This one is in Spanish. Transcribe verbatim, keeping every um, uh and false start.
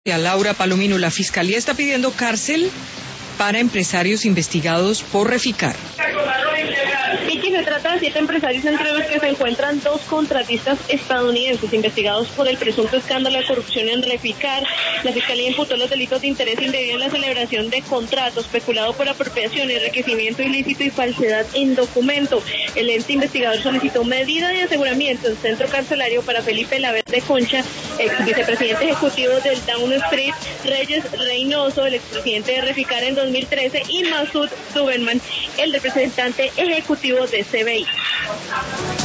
A Laura Palomino, la Fiscalía está pidiendo cárcel para empresarios investigados por Reficar. Vicky, se trata de siete empresarios, entre los que se encuentran dos contratistas estadounidenses investigados por el presunto escándalo de corrupción en Reficar. La Fiscalía imputó los delitos de interés indebido en la celebración de contratos, peculado por apropiación, enriquecimiento ilícito y falsedad en documento. El ente investigador solicitó medida de aseguramiento en centro carcelario para Felipe Laverde Concha, ex vicepresidente ejecutivo del Down Street, Reyes Reynoso, el expresidente de Reficar en dos mil trece, y Masud Zuberman, el representante ejecutivo de C B I.